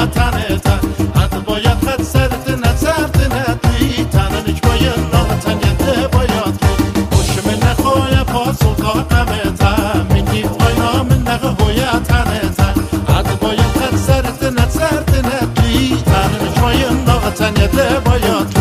تنتا حد باید خد سرد نی تننش باید نغتن یده باید خوش من نخواه پاسو قاقمتا منی پاینا من نغه هویا تنتا حد باید خد سرد نی تننش باید نغتن یده باید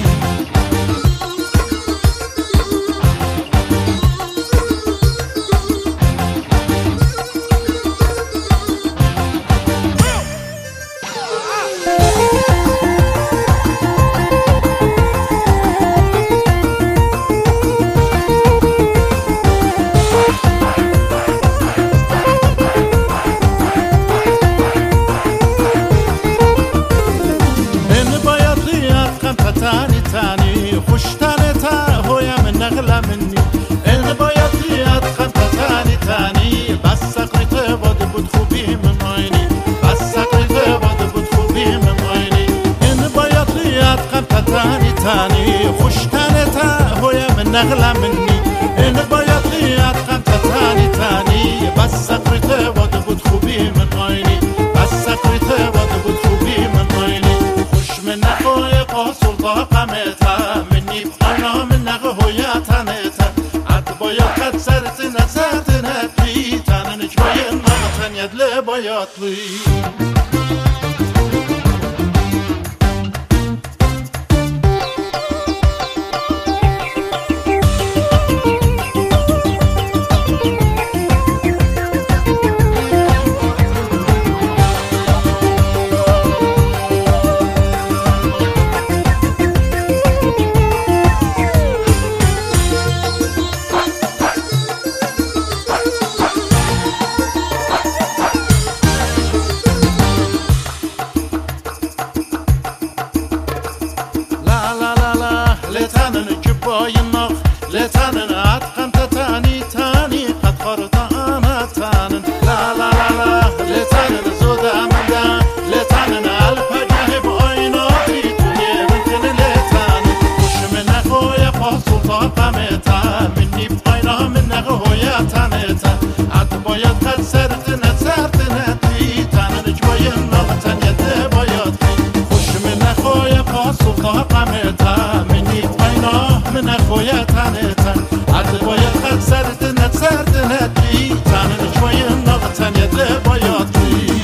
تانی تانی خوش تنتا هویم نغلا منی این باید لیاد خمت تانی تانی بس سقریت باد بود خوبی مماینی بس سقریت باد بود خوبی مماینی این باید لیاد خمت تانی تانی خوش تنتا هویم نغلا منی این باید لیاد خمت تانی تانی بس سقریت باد بود خوبی مماینی بس سقریت باد بود خوبی مماینی خوش من نخواه قاسو قمتا منی بخانا من نغه هویا تنتا عد باید قد سرت نی تننش باید نغتن یدله باید لی لتانن كباين لتانن عتقن تاني تاني قد خرط انا تانن لا لا لا لا لتانن زودا مدا لتانن الفجاه بعيناتي تني ممكن لتانن وش من اخويا فاصل طاقمتا مني بعينها من اخويا تانتا عد بايد قد سرتنا تانن جواين نغتن يد بايد وش من اخويا فاصل طاقمتا من اخويا تانتا عد باید خد سرد ندی تانن جوای نغتن یده باید بی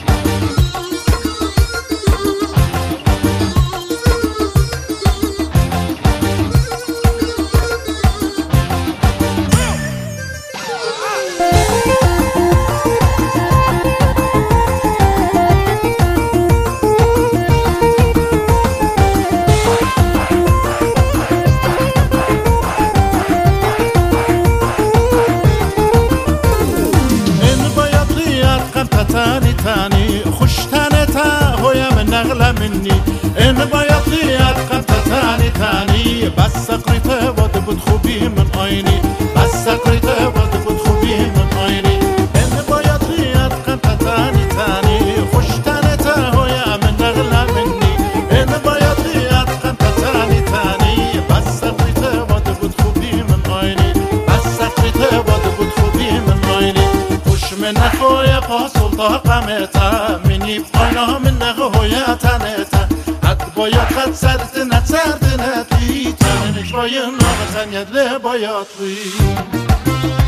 تانی تانی خوش تنتا هویم نغلا منی این باید لیاد قمت تانی تانی بس سقریت باد بود خوبی من آینی بس سقریت باد بود خوبی من آینی این باید لیاد قمت تانی تانی خوش تنتا هویم نغلا منی این باید لیاد قمت تانی تانی بس سقریت باد بود خوبی من آینی بس سقریت باد بود خوبی من آینی خوش من نخواه پاسو قمتا منی بخانا من نغه هویا تنتا حد باید خد سرد ندی تننش باید نغتن یدله باید لی